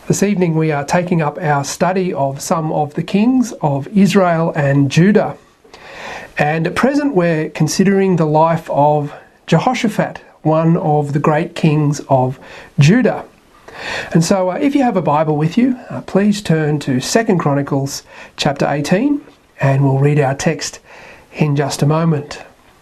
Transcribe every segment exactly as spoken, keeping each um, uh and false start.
This evening we are taking up our study of some of the kings of Israel and Judah. And at present we're considering the life of Jehoshaphat, one of the great kings of Judah. And so uh, if you have a Bible with you, uh, please turn to Second Chronicles chapter eighteen, and we'll read our text in just a moment.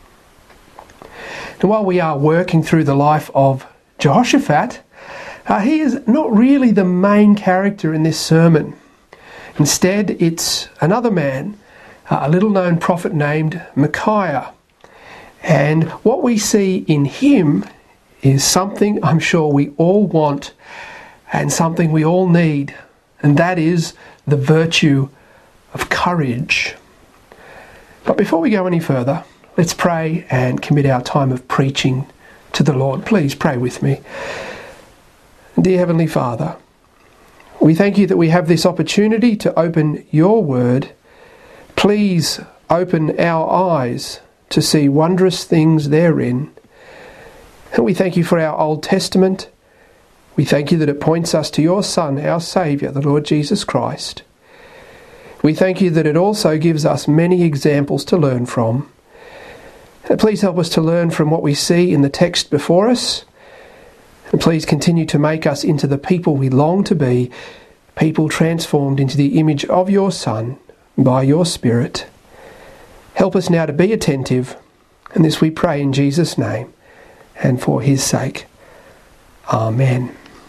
And while we are working through the life of Jehoshaphat, Uh, he is not really the main character in this sermon. Instead, it's another man, uh, a little-known prophet named Micaiah. And what we see in him is something I'm sure we all want and something we all need, and that is the virtue of courage. But before we go any further, let's pray and commit our time of preaching to the Lord. Please pray with me. Dear Heavenly Father, we thank you that we have this opportunity to open your word. Please open our eyes to see wondrous things therein. And we thank you for our Old Testament. We thank you that it points us to your Son, our Saviour, the Lord Jesus Christ. We thank you that it also gives us many examples to learn from. And please help us to learn from what we see in the text before us. And please continue to make us into the people we long to be, people transformed into the image of your Son by your Spirit. Help us now to be attentive, and this we pray in Jesus' name and for his sake. Amen.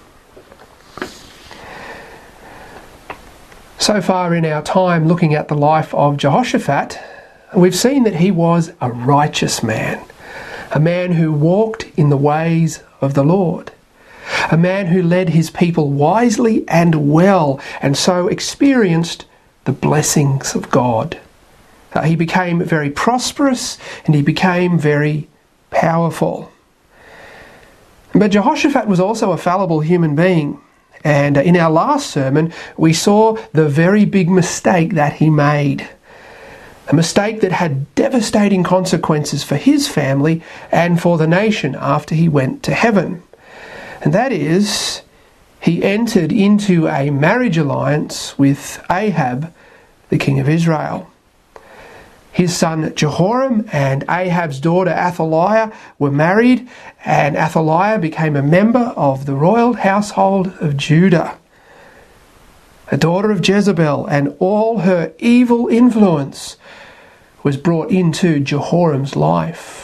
So far in our time looking at the life of Jehoshaphat, we've seen that he was a righteous man, a man who walked in the ways of the Lord, a man who led his people wisely and well, and so experienced the blessings of God. Uh, he became very prosperous and he became very powerful. But Jehoshaphat was also a fallible human being, and uh, in our last sermon we saw the very big mistake that he made. A mistake that had devastating consequences for his family and for the nation after he went to heaven. And that is, he entered into a marriage alliance with Ahab, the king of Israel. His son Jehoram and Ahab's daughter Athaliah were married, and Athaliah became a member of the royal household of Judah. A daughter of Jezebel, and all her evil influence was brought into Jehoram's life.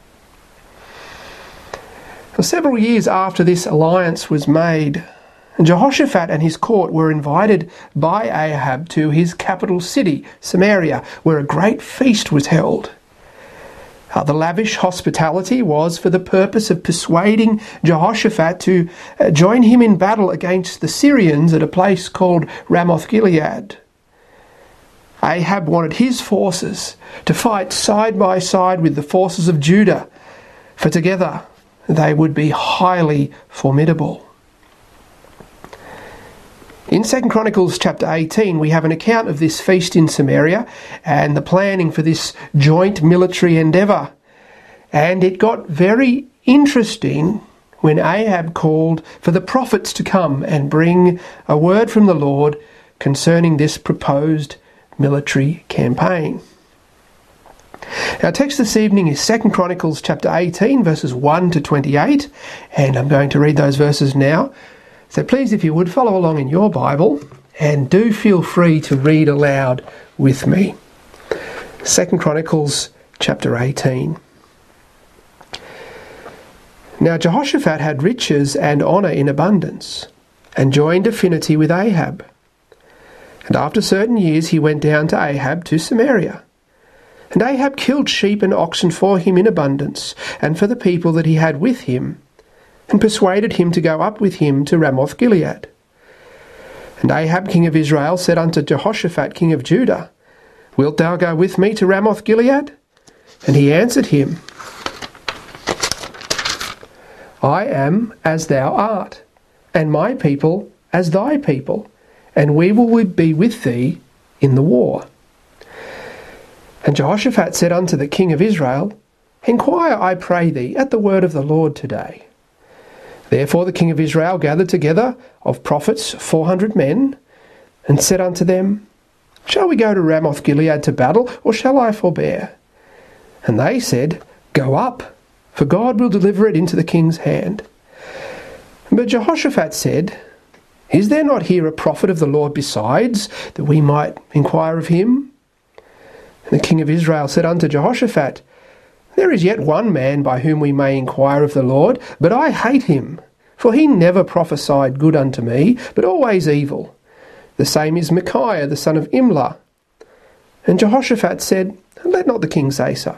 Well, several years after this alliance was made, Jehoshaphat and his court were invited by Ahab to his capital city, Samaria, where a great feast was held. Uh, the lavish hospitality was for the purpose of persuading Jehoshaphat to uh, join him in battle against the Syrians at a place called Ramoth Gilead. Ahab wanted his forces to fight side by side with the forces of Judah, for together they would be highly formidable. In Second Chronicles chapter eighteen, we have an account of this feast in Samaria and the planning for this joint military endeavour. And it got very interesting when Ahab called for the prophets to come and bring a word from the Lord concerning this proposed military campaign. Our text this evening is Second Chronicles chapter eighteen, verses one to twenty-eight, and I'm going to read those verses now. So please, if you would, follow along in your Bible, and do feel free to read aloud with me. Second Chronicles chapter eighteen. Now Jehoshaphat had riches and honour in abundance, and joined affinity with Ahab. And after certain years he went down to Ahab to Samaria. And Ahab killed sheep and oxen for him in abundance, and for the people that he had with him, and persuaded him to go up with him to Ramoth Gilead. And Ahab king of Israel said unto Jehoshaphat king of Judah, Wilt thou go with me to Ramoth Gilead? And he answered him, I am as thou art, and my people as thy people, and we will be with thee in the war. And Jehoshaphat said unto the king of Israel, Inquire, I pray thee, at the word of the Lord today. Therefore the king of Israel gathered together of prophets four hundred men, and said unto them, Shall we go to Ramoth-Gilead to battle, or shall I forbear? And they said, Go up, for God will deliver it into the king's hand. But Jehoshaphat said, Is there not here a prophet of the Lord besides, that we might inquire of him? And the king of Israel said unto Jehoshaphat, There is yet one man by whom we may inquire of the Lord, but I hate him, for he never prophesied good unto me, but always evil. The same is Micaiah the son of Imlah. And Jehoshaphat said, Let not the king say so.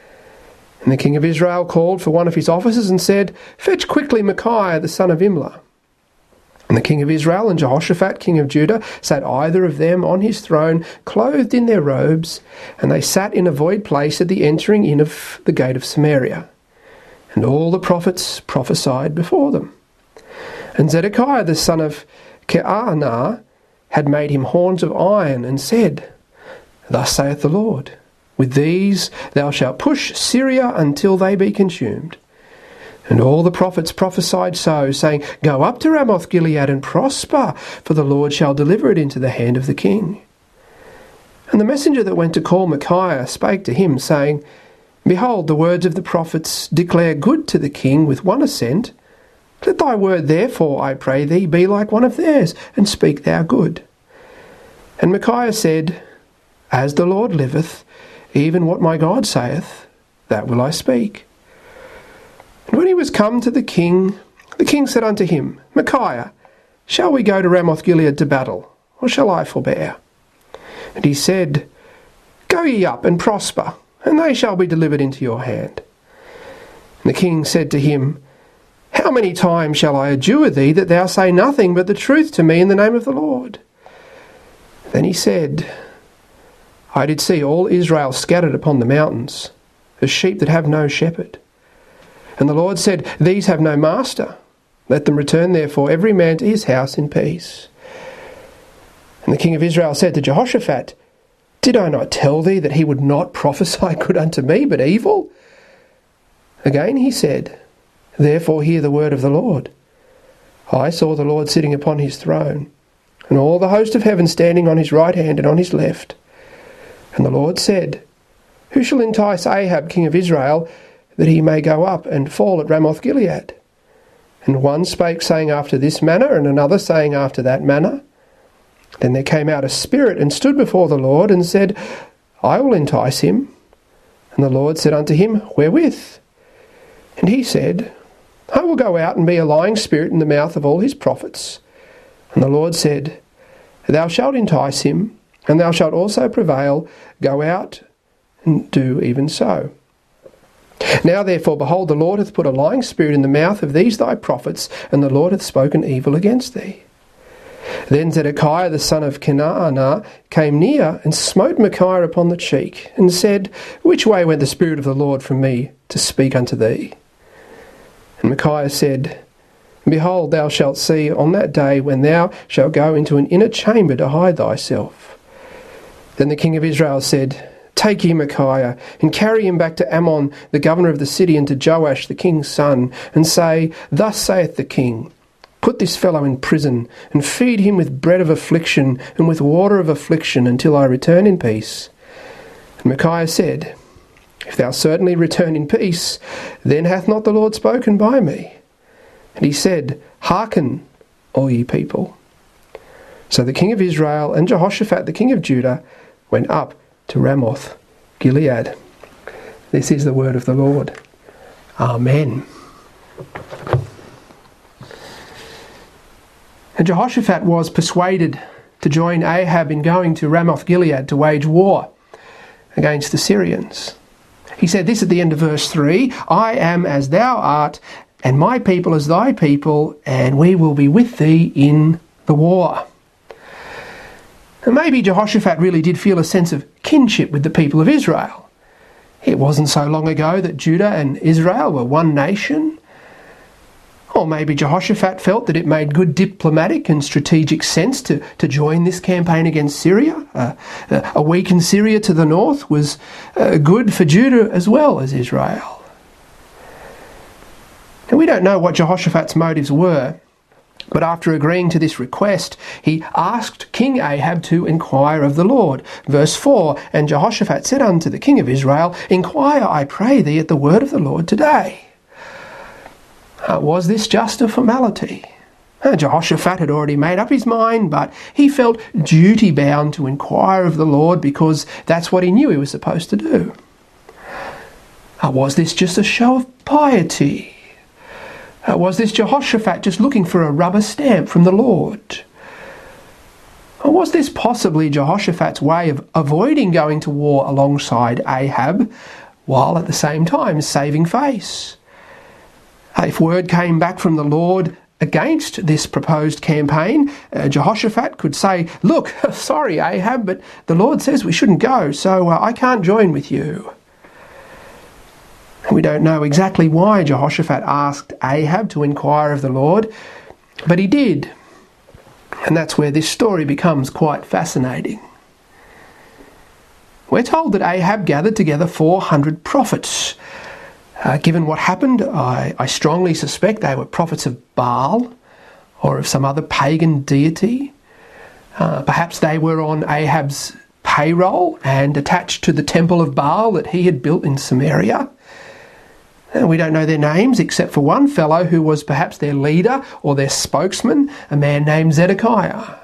And the king of Israel called for one of his officers and said, Fetch quickly Micaiah the son of Imlah. And the king of Israel and Jehoshaphat king of Judah sat either of them on his throne, clothed in their robes, and they sat in a void place at the entering in of the gate of Samaria. And all the prophets prophesied before them. And Zedekiah the son of Keanah had made him horns of iron, and said, Thus saith the Lord, With these thou shalt push Syria until they be consumed. And all the prophets prophesied so, saying, Go up to Ramoth-Gilead and prosper, for the Lord shall deliver it into the hand of the king. And the messenger that went to call Micaiah spake to him, saying, Behold, the words of the prophets declare good to the king with one assent. Let thy word therefore, I pray thee, be like one of theirs, and speak thou good. And Micaiah said, As the Lord liveth, even what my God saith, that will I speak. And when he was come to the king, the king said unto him, Micaiah, shall we go to Ramoth-Gilead to battle, or shall I forbear? And he said, Go ye up and prosper, and they shall be delivered into your hand. And the king said to him, How many times shall I adjure thee that thou say nothing but the truth to me in the name of the Lord? Then he said, I did see all Israel scattered upon the mountains, as sheep that have no shepherd. And the Lord said, These have no master. Let them return therefore every man to his house in peace. And the king of Israel said to Jehoshaphat, Did I not tell thee that he would not prophesy good unto me, but evil? Again he said, Therefore hear the word of the Lord. I saw the Lord sitting upon his throne, and all the host of heaven standing on his right hand and on his left. And the Lord said, Who shall entice Ahab king of Israel, that he may go up and fall at Ramoth-Gilead? And one spake, saying after this manner, and another saying after that manner. Then there came out a spirit, and stood before the Lord, and said, I will entice him. And the Lord said unto him, Wherewith? And he said, I will go out and be a lying spirit in the mouth of all his prophets. And the Lord said, Thou shalt entice him, and thou shalt also prevail. Go out and do even so. Now therefore, behold, the Lord hath put a lying spirit in the mouth of these thy prophets, and the Lord hath spoken evil against thee. Then Zedekiah the son of Kenaanah came near, and smote Micaiah upon the cheek, and said, Which way went the Spirit of the Lord from me to speak unto thee? And Micaiah said, Behold, thou shalt see on that day when thou shalt go into an inner chamber to hide thyself. Then the king of Israel said, Take ye Micaiah, and carry him back to Ammon, the governor of the city, and to Joash the king's son, and say, Thus saith the king, Put this fellow in prison, and feed him with bread of affliction, and with water of affliction, until I return in peace. And Micaiah said, If thou certainly return in peace, then hath not the Lord spoken by me? And he said, Hearken, all ye people. So the king of Israel and Jehoshaphat the king of Judah went up to Ramoth-Gilead. This is the word of the Lord. Amen. And Jehoshaphat was persuaded to join Ahab in going to Ramoth-Gilead to wage war against the Syrians. He said this at the end of verse three, I am as thou art, and my people as thy people, and we will be with thee in the war. And maybe Jehoshaphat really did feel a sense of kinship with the people of Israel. It wasn't so long ago that Judah and Israel were one nation. Or maybe Jehoshaphat felt that it made good diplomatic and strategic sense to, to join this campaign against Syria. Uh, a weakened Syria to the north was uh, good for Judah as well as Israel. And we don't know what Jehoshaphat's motives were, but after agreeing to this request, he asked King Ahab to inquire of the Lord. Verse four, and Jehoshaphat said unto the king of Israel, Inquire, I pray thee, at the word of the Lord today. Uh, was this just a formality? Uh, Jehoshaphat had already made up his mind, but he felt duty-bound to inquire of the Lord because that's what he knew he was supposed to do. Uh, was this just a show of piety? Uh, was this Jehoshaphat just looking for a rubber stamp from the Lord? Or was this possibly Jehoshaphat's way of avoiding going to war alongside Ahab, while at the same time saving face? Uh, if word came back from the Lord against this proposed campaign, uh, Jehoshaphat could say, Look, sorry Ahab, but the Lord says we shouldn't go, so uh, I can't join with you. We don't know exactly why Jehoshaphat asked Ahab to inquire of the Lord, but he did. And that's where this story becomes quite fascinating. We're told that Ahab gathered together four hundred prophets. Uh, given what happened, I, I strongly suspect they were prophets of Baal or of some other pagan deity. Uh, perhaps they were on Ahab's payroll and attached to the temple of Baal that he had built in Samaria. We don't know their names except for one fellow who was perhaps their leader or their spokesman, a man named Zedekiah.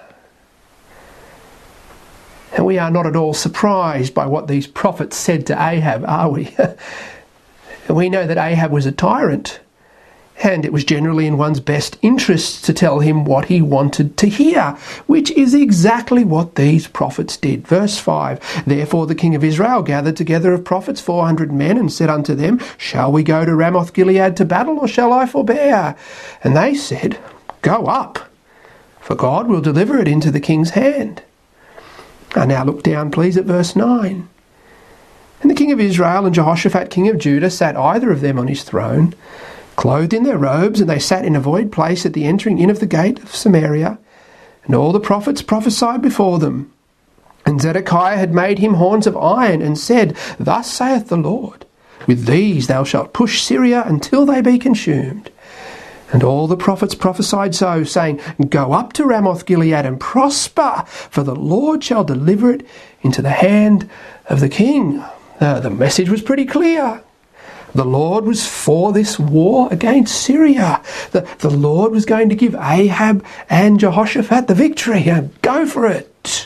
And we are not at all surprised by what these prophets said to Ahab, are we? We know that Ahab was a tyrant, and it was generally in one's best interests to tell him what he wanted to hear, which is exactly what these prophets did. Verse five, Therefore the king of Israel gathered together of prophets four hundred men, and said unto them, Shall we go to Ramoth-Gilead to battle, or shall I forbear? And they said, Go up, for God will deliver it into the king's hand. And now look down, please, at verse nine. And the king of Israel and Jehoshaphat king of Judah sat either of them on his throne, clothed in their robes, and they sat in a void place at the entering in of the gate of Samaria. And all the prophets prophesied before them. And Zedekiah had made him horns of iron, and said, Thus saith the Lord, With these thou shalt push Syria until they be consumed. And all the prophets prophesied so, saying, Go up to Ramoth-Gilead and prosper, for the Lord shall deliver it into the hand of the king. Uh, the message was pretty clear. The Lord was for this war against Syria. The, the Lord was going to give Ahab and Jehoshaphat the victory. And go for it.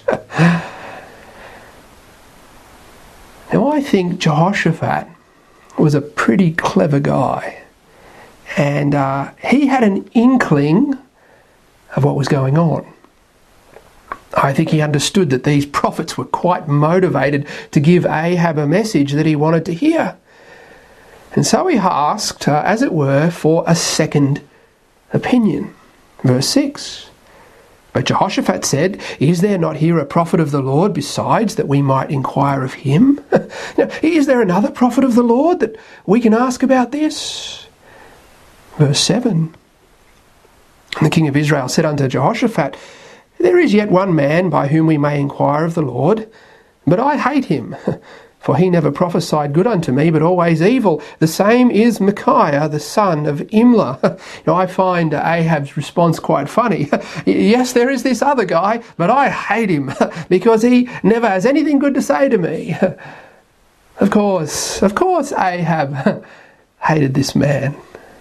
Now, I think Jehoshaphat was a pretty clever guy. And uh, he had an inkling of what was going on. I think he understood that these prophets were quite motivated to give Ahab a message that he wanted to hear. And so he asked, uh, as it were, for a second opinion. Verse six. But Jehoshaphat said, Is there not here a prophet of the Lord besides, that we might inquire of him? Now, is there another prophet of the Lord that we can ask about this? Verse seven. And the king of Israel said unto Jehoshaphat, There is yet one man by whom we may inquire of the Lord, but I hate him. For he never prophesied good unto me, but always evil. The same is Micaiah, the son of Imlah. Now, I find Ahab's response quite funny. Yes, there is this other guy, but I hate him, because he never has anything good to say to me. Of course, of course Ahab hated this man.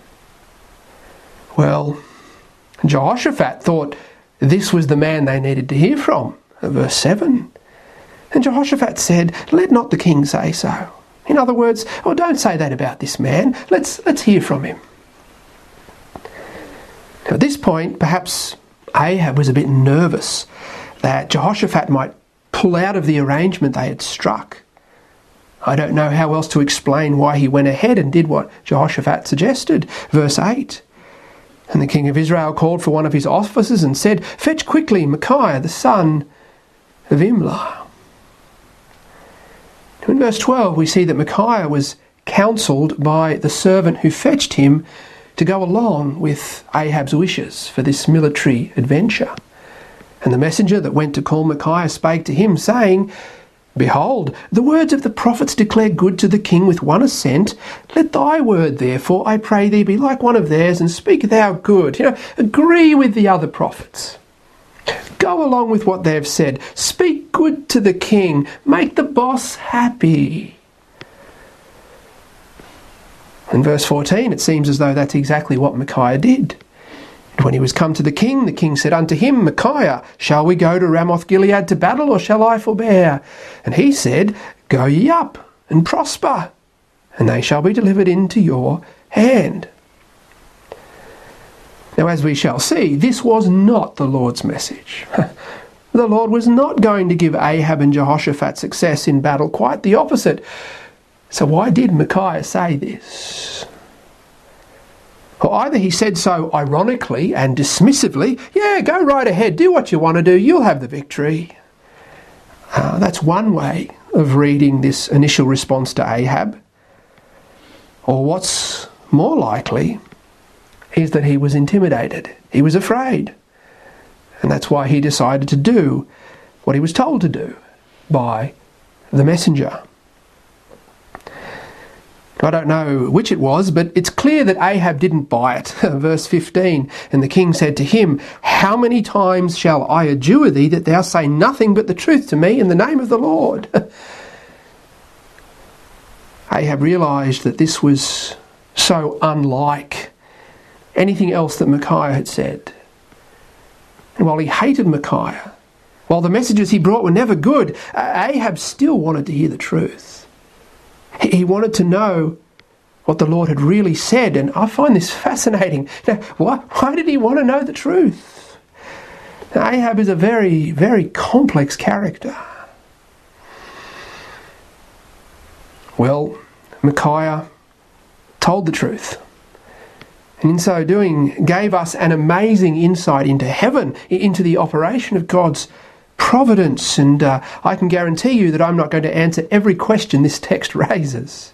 Well, Jehoshaphat thought this was the man they needed to hear from. Verse seven. And Jehoshaphat said, Let not the king say so. In other words, oh, don't say that about this man. Let's, let's hear from him. Now, at this point, perhaps Ahab was a bit nervous that Jehoshaphat might pull out of the arrangement they had struck. I don't know how else to explain why he went ahead and did what Jehoshaphat suggested. Verse eight. And the king of Israel called for one of his officers and said, Fetch quickly Micaiah, the son of Imlah. In verse twelve, we see that Micaiah was counselled by the servant who fetched him to go along with Ahab's wishes for this military adventure. And the messenger that went to call Micaiah spake to him, saying, Behold, the words of the prophets declare good to the king with one assent. Let thy word, therefore, I pray thee, be like one of theirs, and speak thou good. You know, agree with the other prophets. Go along with what they have said. Speak good to the king. Make the boss happy. In verse fourteen, it seems as though that's exactly what Micaiah did. And when he was come to the king, the king said unto him, Micaiah, shall we go to Ramoth-Gilead to battle, or shall I forbear? And he said, Go ye up, and prosper, and they shall be delivered into your hand. Now, as we shall see, this was not the Lord's message. The Lord was not going to give Ahab and Jehoshaphat success in battle, quite the opposite. So why did Micaiah say this? Well, either he said so ironically and dismissively, yeah, go right ahead, do what you want to do, you'll have the victory. Uh, that's one way of reading this initial response to Ahab. Or what's more likely is that he was intimidated. He was afraid. And that's why he decided to do what he was told to do by the messenger. I don't know which it was, but it's clear that Ahab didn't buy it. Verse fifteen, and the king said to him, How many times shall I adjure thee that thou say nothing but the truth to me in the name of the Lord? Ahab realised that this was so unlike anything else that Micaiah had said. And while he hated Micaiah, while the messages he brought were never good, Ahab still wanted to hear the truth. He wanted to know what the Lord had really said, and I find this fascinating. Now, why, why did he want to know the truth? Now, Ahab is a very, very complex character. Well, Micaiah told the truth, and in so doing gave us an amazing insight into heaven, into the operation of God's providence, and uh, I can guarantee you that I'm not going to answer every question this text raises.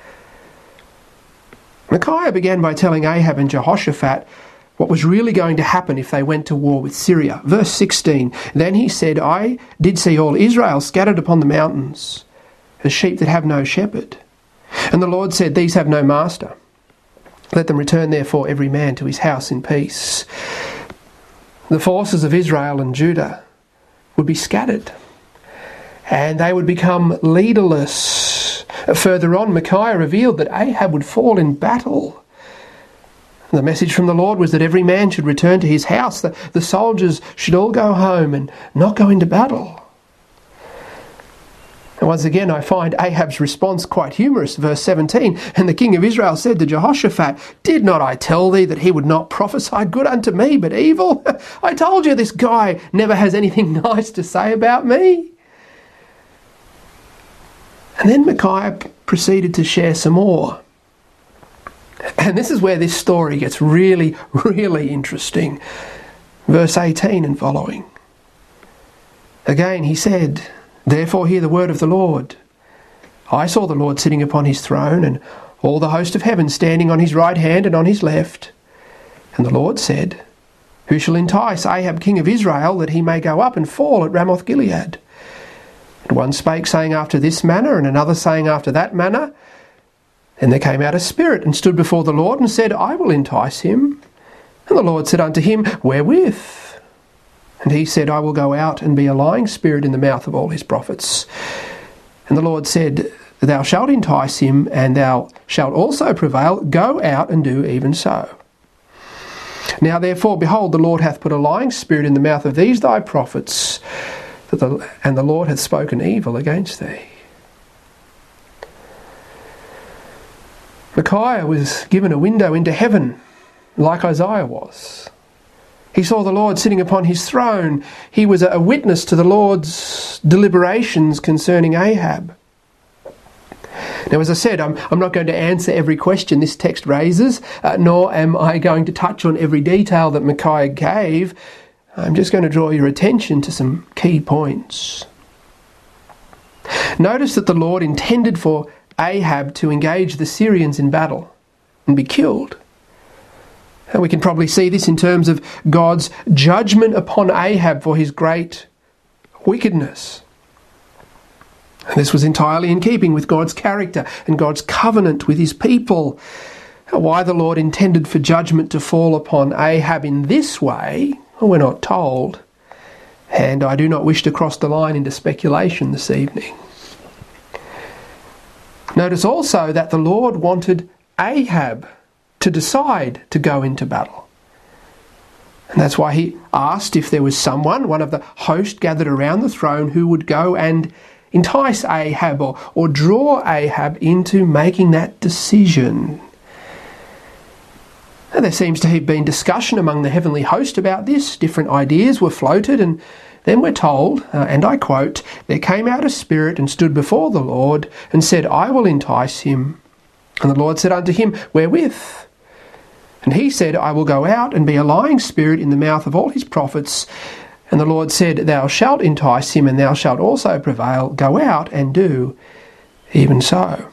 Micaiah began by telling Ahab and Jehoshaphat what was really going to happen if they went to war with Syria. Verse sixteen, Then he said, I did see all Israel scattered upon the mountains, as sheep that have no shepherd. And the Lord said, These have no master. Let them return therefore every man to his house in peace. The forces of Israel and Judah would be scattered, and they would become leaderless. Further on, Micaiah revealed that Ahab would fall in battle. The message from the Lord was that every man should return to his house, that the soldiers should all go home and not go into battle. And once again, I find Ahab's response quite humorous. Verse seventeen, And the king of Israel said to Jehoshaphat, Did not I tell thee that he would not prophesy good unto me, but evil? I told you this guy never has anything nice to say about me. And then Micaiah proceeded to share some more. And this is where this story gets really, really interesting. Verse eighteen and following. Again he said, Therefore hear the word of the Lord. I saw the Lord sitting upon his throne, and all the host of heaven standing on his right hand and on his left. And the Lord said, Who shall entice Ahab king of Israel, that he may go up and fall at Ramoth-Gilead? And one spake, saying after this manner, and another saying after that manner. And there came out a spirit, and stood before the Lord, and said, I will entice him. And the Lord said unto him, Wherewith? And he said, I will go out and be a lying spirit in the mouth of all his prophets. And the Lord said, Thou shalt entice him, and thou shalt also prevail. Go out and do even so. Now therefore, behold, the Lord hath put a lying spirit in the mouth of these thy prophets, that the, and the Lord hath spoken evil against thee. Micaiah was given a window into heaven, like Isaiah was. He saw the Lord sitting upon his throne. He was a witness to the Lord's deliberations concerning Ahab. Now, as I said, I'm, I'm not going to answer every question this text raises, uh, nor am I going to touch on every detail that Micaiah gave. I'm just going to draw your attention to some key points. Notice that the Lord intended for Ahab to engage the Syrians in battle and be killed. And we can probably see this in terms of God's judgment upon Ahab for his great wickedness. And this was entirely in keeping with God's character and God's covenant with his people. Why the Lord intended for judgment to fall upon Ahab in this way, well, we're not told. And I do not wish to cross the line into speculation this evening. Notice also that the Lord wanted Ahab to decide to go into battle. And that's why he asked if there was someone, one of the host gathered around the throne, who would go and entice Ahab or, or draw Ahab into making that decision. And there seems to have been discussion among the heavenly host about this. Different ideas were floated, and then we're told, uh, and I quote, "There came out a spirit and stood before the Lord and said, I will entice him. And the Lord said unto him, Wherewith? And he said, I will go out and be a lying spirit in the mouth of all his prophets. And the Lord said, Thou shalt entice him, and thou shalt also prevail. Go out and do even so."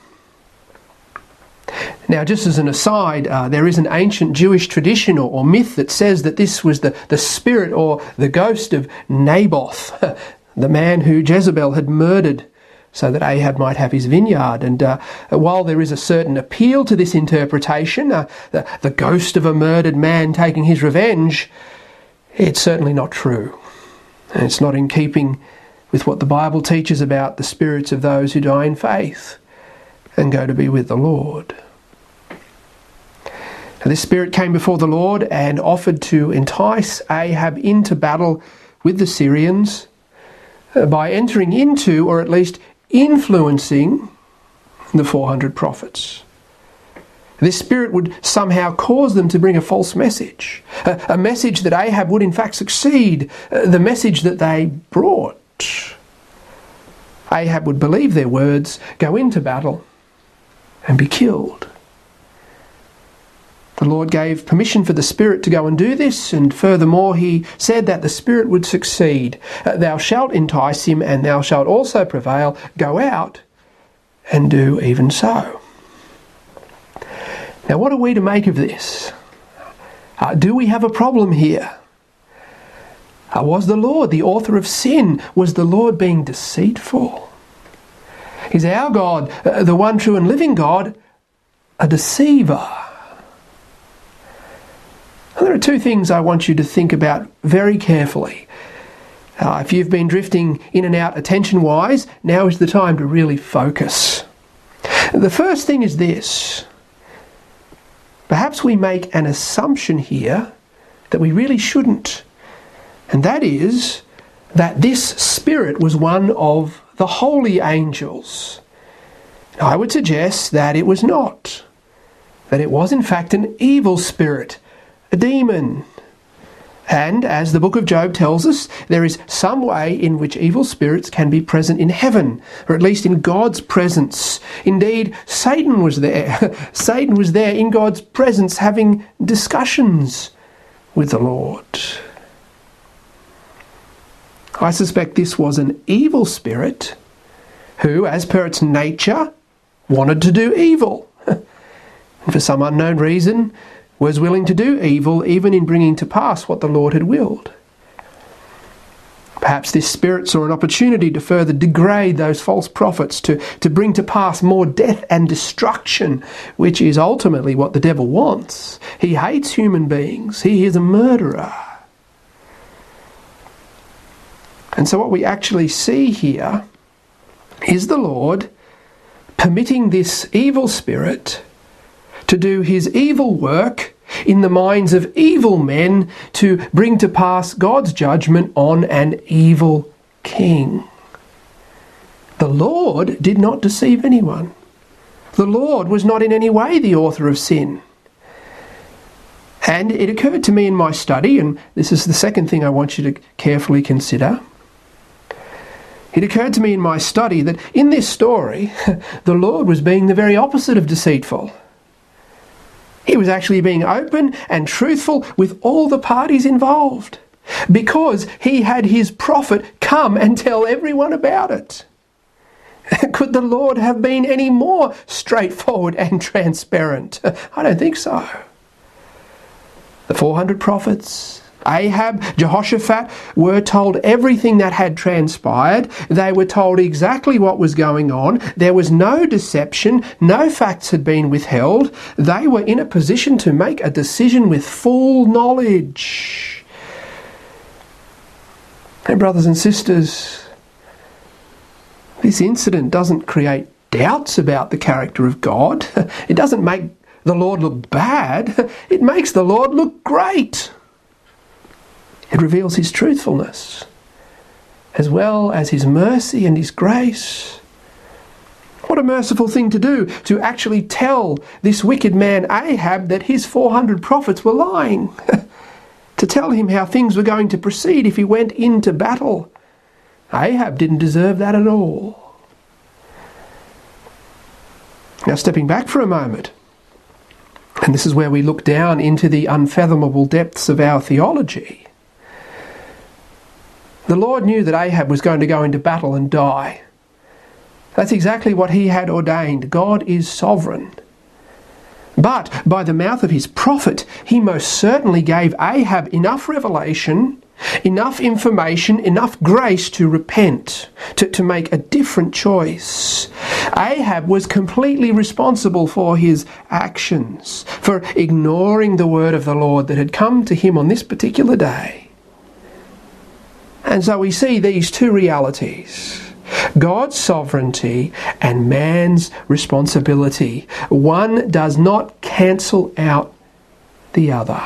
Now, just as an aside, uh, there is an ancient Jewish tradition or, or myth that says that this was the, the spirit or the ghost of Naboth, the man who Jezebel had murdered so that Ahab might have his vineyard. And uh, while there is a certain appeal to this interpretation, uh, the, the ghost of a murdered man taking his revenge, it's certainly not true. And it's not in keeping with what the Bible teaches about the spirits of those who die in faith and go to be with the Lord. Now, this spirit came before the Lord and offered to entice Ahab into battle with the Syrians by entering into, or at least influencing, the four hundred prophets. This spirit would somehow cause them to bring a false message, a, a message that Ahab would in fact succeed, uh, the message that they brought. Ahab would believe their words, go into battle, and be killed. The Lord gave permission for the Spirit to go and do this, and furthermore he said that the Spirit would succeed. Uh, thou shalt entice him, and thou shalt also prevail. Go out and do even so. Now, what are we to make of this? Uh, do we have a problem here? Uh, was the Lord the author of sin? Was the Lord being deceitful? Is our God, uh, the one true and living God, a deceiver? And there are two things I want you to think about very carefully. Uh, if you've been drifting in and out attention-wise, now is the time to really focus. The first thing is this. Perhaps we make an assumption here that we really shouldn't. And that is that this spirit was one of the holy angels. I would suggest that it was not. That it was in fact an evil spirit, a demon. And as the book of Job tells us, there is some way in which evil spirits can be present in heaven, or at least in God's presence. Indeed, Satan was there. Satan was there in God's presence having discussions with the Lord. I suspect this was an evil spirit who, as per its nature, wanted to do evil. And for some unknown reason, was willing to do evil even in bringing to pass what the Lord had willed. Perhaps this spirit saw an opportunity to further degrade those false prophets, to, to bring to pass more death and destruction, which is ultimately what the devil wants. He hates human beings. He is a murderer. And so what we actually see here is the Lord permitting this evil spirit to do his evil work in the minds of evil men to bring to pass God's judgment on an evil king. The Lord did not deceive anyone. The Lord was not in any way the author of sin. And it occurred to me in my study, and this is the second thing I want you to carefully consider. It occurred to me in my study that in this story, the Lord was being the very opposite of deceitful. He was actually being open and truthful with all the parties involved, because he had his prophet come and tell everyone about it. Could the Lord have been any more straightforward and transparent? I don't think so. The four hundred prophets, Ahab, Jehoshaphat were told everything that had transpired. They were told exactly what was going on. There was no deception. No facts had been withheld. They were in a position to make a decision with full knowledge. And brothers and sisters, this incident doesn't create doubts about the character of God. It doesn't make the Lord look bad. It makes the Lord look great. It reveals his truthfulness, as well as his mercy and his grace. What a merciful thing to do, to actually tell this wicked man Ahab that his four hundred prophets were lying. To tell him how things were going to proceed if he went into battle. Ahab didn't deserve that at all. Now, stepping back for a moment, and this is where we look down into the unfathomable depths of our theology. The Lord knew that Ahab was going to go into battle and die. That's exactly what he had ordained. God is sovereign. But by the mouth of his prophet, he most certainly gave Ahab enough revelation, enough information, enough grace to repent, to, to make a different choice. Ahab was completely responsible for his actions, for ignoring the word of the Lord that had come to him on this particular day. And so we see these two realities, God's sovereignty and man's responsibility. One does not cancel out the other.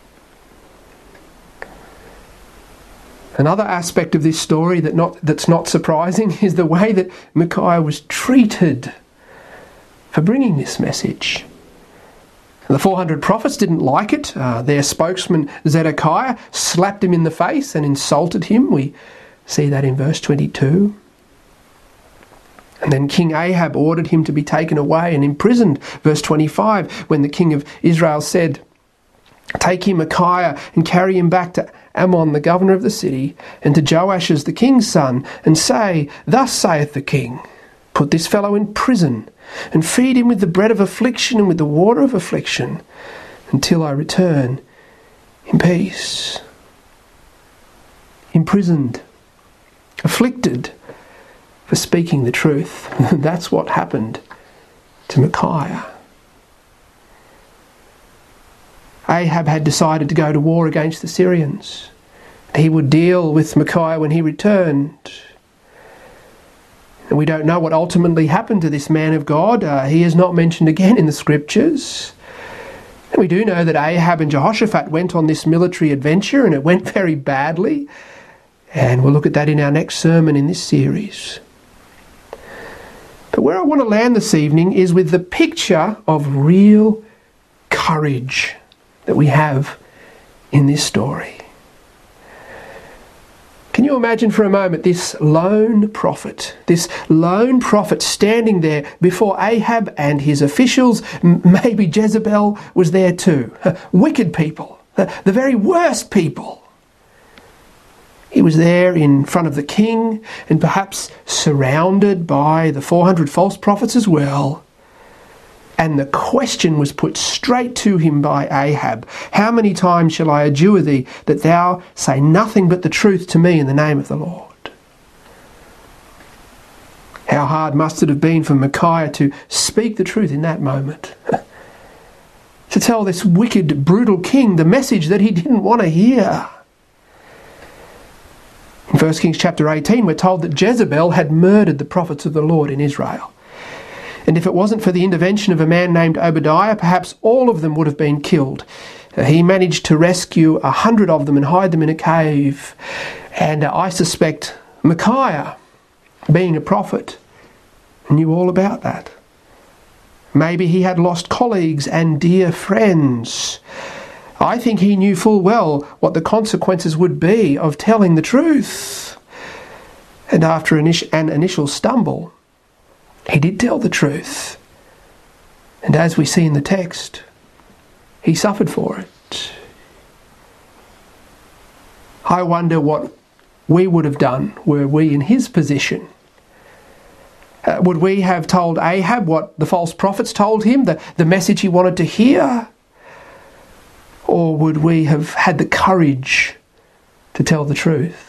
Another aspect of this story that not, that's not surprising is the way that Micaiah was treated for bringing this message. The four hundred prophets didn't like it. Uh, their spokesman Zedekiah slapped him in the face and insulted him. We see that in verse twenty-two. And then King Ahab ordered him to be taken away and imprisoned. Verse twenty-five, when the king of Israel said, "Take him, Micaiah, and carry him back to Amon, the governor of the city, and to Joash's the king's son, and say, Thus saith the king, put this fellow in prison, and feed him with the bread of affliction and with the water of affliction, until I return in peace." Imprisoned, afflicted for speaking the truth. That's what happened to Micaiah. Ahab had decided to go to war against the Syrians. He would deal with Micaiah when he returned. And we don't know what ultimately happened to this man of God. Uh, he is not mentioned again in the scriptures. And we do know that Ahab and Jehoshaphat went on this military adventure, and it went very badly. And we'll look at that in our next sermon in this series. But where I want to land this evening is with the picture of real courage that we have in this story. Can you imagine for a moment this lone prophet, this lone prophet standing there before Ahab and his officials? Maybe Jezebel was there too. Wicked people, the very worst people. He was there in front of the king and perhaps surrounded by the four hundred false prophets as well. And the question was put straight to him by Ahab. "How many times shall I adjure thee that thou say nothing but the truth to me in the name of the Lord?" How hard must it have been for Micaiah to speak the truth in that moment? To tell this wicked, brutal king the message that he didn't want to hear. In First Kings chapter eighteen, we're told that Jezebel had murdered the prophets of the Lord in Israel. And if it wasn't for the intervention of a man named Obadiah, perhaps all of them would have been killed. Uh, he managed to rescue a hundred of them and hide them in a cave. And uh, I suspect Micaiah, being a prophet, knew all about that. Maybe he had lost colleagues and dear friends. I think he knew full well what the consequences would be of telling the truth. And after an initial stumble, he did tell the truth. And as we see in the text, he suffered for it. I wonder what we would have done were we in his position. Uh, would we have told Ahab what the false prophets told him, the, the message he wanted to hear? Or Or would we have had the courage to tell the truth?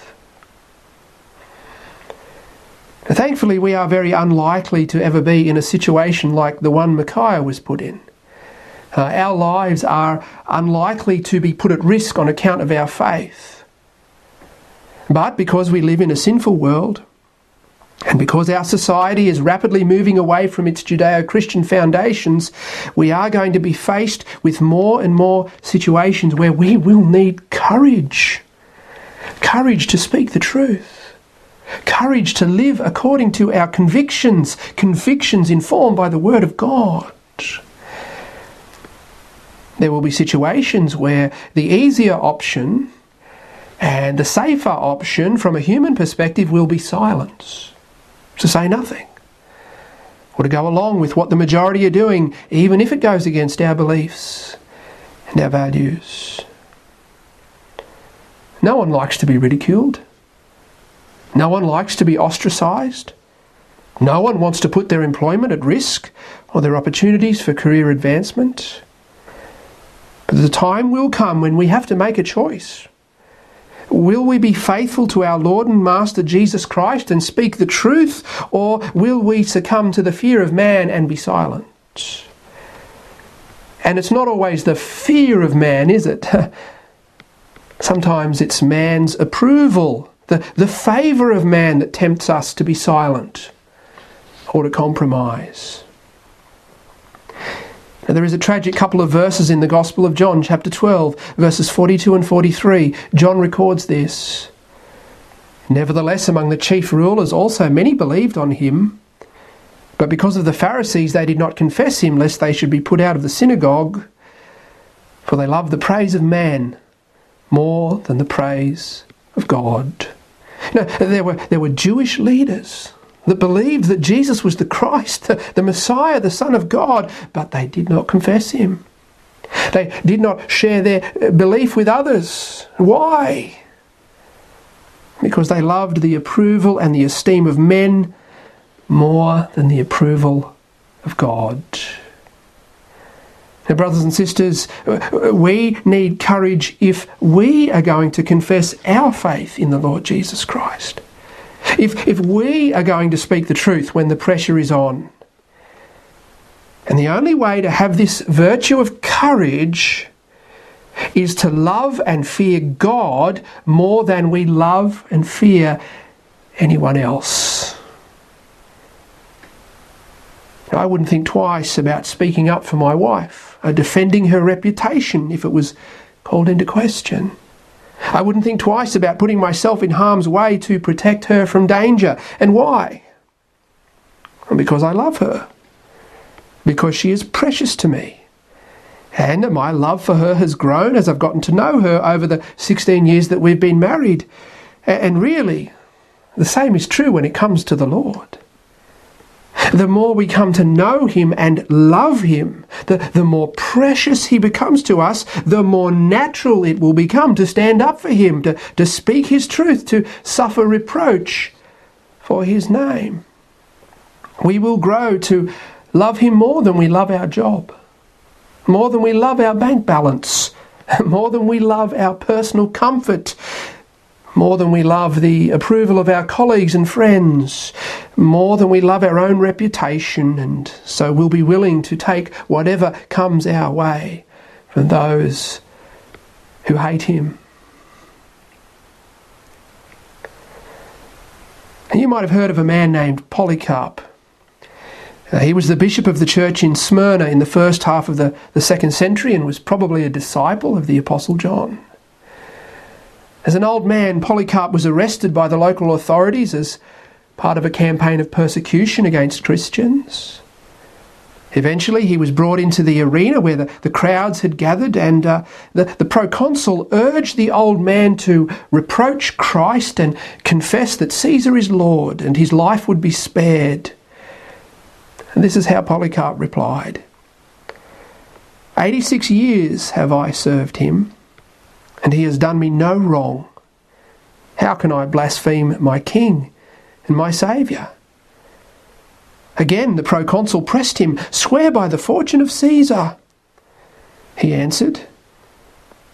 Thankfully, we are very unlikely to ever be in a situation like the one Micaiah was put in. Uh, our lives are unlikely to be put at risk on account of our faith. But because we live in a sinful world, and because our society is rapidly moving away from its Judeo-Christian foundations, we are going to be faced with more and more situations where we will need courage. Courage to speak the truth. Courage to live according to our convictions, convictions informed by the Word of God. There will be situations where the easier option and the safer option from a human perspective will be silence, to say nothing, or to go along with what the majority are doing, even if it goes against our beliefs and our values. No one likes to be ridiculed. No one likes to be ostracised. No one wants to put their employment at risk or their opportunities for career advancement. But the time will come when we have to make a choice. Will we be faithful to our Lord and Master Jesus Christ and speak the truth, or will we succumb to the fear of man and be silent? And it's not always the fear of man, is it? Sometimes it's man's approval, the, the favour of man that tempts us to be silent or to compromise. Now, there is a tragic couple of verses in the Gospel of John, chapter twelve, verses forty-two and forty-three. John records this. Nevertheless, among the chief rulers also many believed on him, but because of the Pharisees they did not confess him, lest they should be put out of the synagogue, for they loved the praise of man more than the praise of God. You know, there were, there were Jewish leaders that believed that Jesus was the Christ, the, the Messiah, the Son of God, but they did not confess him. They did not share their belief with others. Why? Because they loved the approval and the esteem of men more than the approval of God. Now, brothers and sisters, we need courage if we are going to confess our faith in the Lord Jesus Christ. If, if we are going to speak the truth when the pressure is on. And the only way to have this virtue of courage is to love and fear God more than we love and fear anyone else. I wouldn't think twice about speaking up for my wife, or defending her reputation if it was called into question. I wouldn't think twice about putting myself in harm's way to protect her from danger. And why? Because I love her. Because she is precious to me. And my love for her has grown as I've gotten to know her over the sixteen years that we've been married. And really, the same is true when it comes to the Lord. The more we come to know him and love him, the, the more precious he becomes to us, the more natural it will become to stand up for him, to, to speak his truth, to suffer reproach for his name. We will grow to love him more than we love our job, more than we love our bank balance, more than we love our personal comfort, more than we love the approval of our colleagues and friends, more than we love our own reputation, and so we'll be willing to take whatever comes our way from those who hate him. And you might have heard of a man named Polycarp. Uh, he was the bishop of the church in Smyrna in the first half of the, the second century and was probably a disciple of the Apostle John. As an old man, Polycarp was arrested by the local authorities as part of a campaign of persecution against Christians. Eventually, he was brought into the arena where the, the crowds had gathered, and uh, the, the proconsul urged the old man to reproach Christ and confess that Caesar is Lord and his life would be spared. And this is how Polycarp replied. Eighty-six years have I served him, and he has done me no wrong. How can I blaspheme my king and my saviour? Again, the proconsul pressed him, swear by the fortune of Caesar. He answered,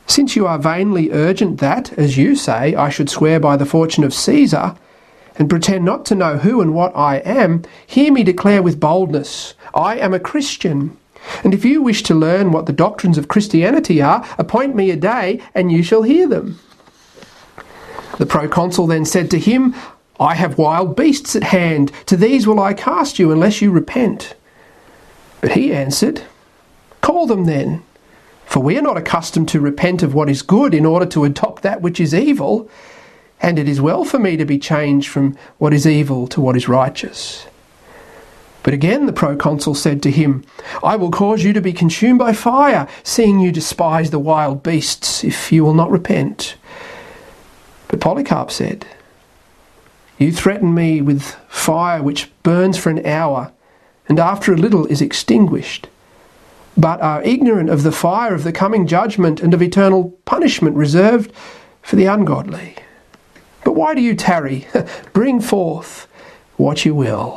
Since you are vainly urgent that, as you say, I should swear by the fortune of Caesar, and pretend not to know who and what I am, hear me declare with boldness, I am a Christian. And if you wish to learn what the doctrines of Christianity are, appoint me a day, and you shall hear them. The proconsul then said to him, I have wild beasts at hand, to these will I cast you, unless you repent. But he answered, Call them then, for we are not accustomed to repent of what is good in order to adopt that which is evil, and it is well for me to be changed from what is evil to what is righteous. But again the proconsul said to him, I will cause you to be consumed by fire, seeing you despise the wild beasts, if you will not repent. But Polycarp said, You threaten me with fire which burns for an hour, and after a little is extinguished, but are ignorant of the fire of the coming judgment and of eternal punishment reserved for the ungodly. But why do you tarry? Bring forth what you will.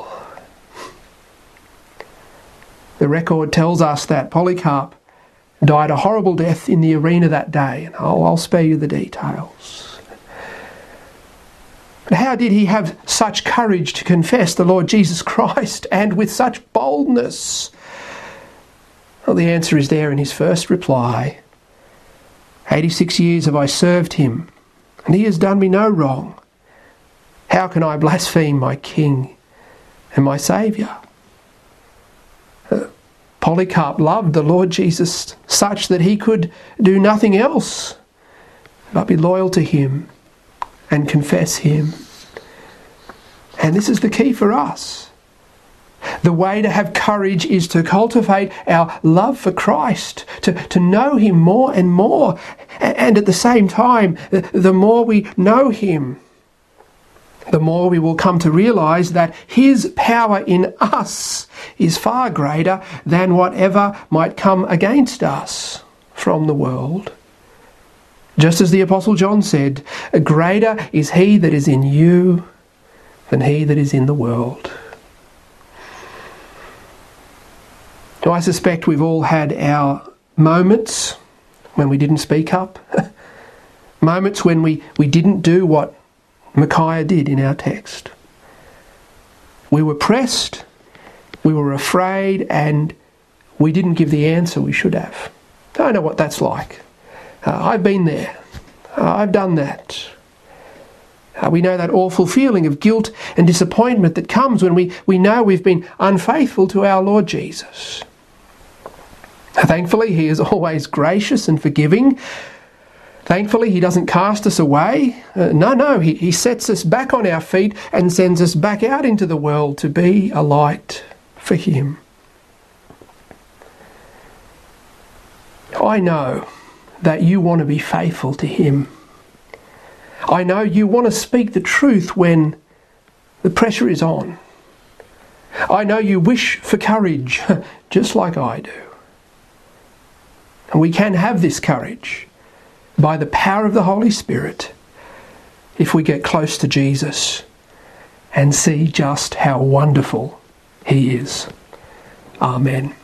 The record tells us that Polycarp died a horrible death in the arena that day, and I'll, I'll spare you the details. But how did he have such courage to confess the Lord Jesus Christ, and with such boldness? Well, the answer is there in his first reply. Eighty-six years have I served him, and he has done me no wrong. How can I blaspheme my King and my Saviour? Uh, Polycarp loved the Lord Jesus such that he could do nothing else but be loyal to him and confess him. And this is the key for us. The way to have courage is to cultivate our love for Christ, to, to know him more and more, and at the same time, the more we know him, the more we will come to realise that his power in us is far greater than whatever might come against us from the world. Just as the Apostle John said, greater is he that is in you than he that is in the world. Now, I suspect we've all had our moments when we didn't speak up, moments when we, we didn't do what Micaiah did in our text. We were pressed, we were afraid, and we didn't give the answer we should have. I know what that's like. Uh, I've been there. Uh, I've done that. Uh, we know that awful feeling of guilt and disappointment that comes when we, we know we've been unfaithful to our Lord Jesus. Thankfully, he is always gracious and forgiving. Thankfully, he doesn't cast us away. Uh, no, no, he, he sets us back on our feet and sends us back out into the world to be a light for him. I know that you want to be faithful to him. I know you want to speak the truth when the pressure is on. I know you wish for courage, just like I do. And we can have this courage by the power of the Holy Spirit if we get close to Jesus and see just how wonderful he is. Amen.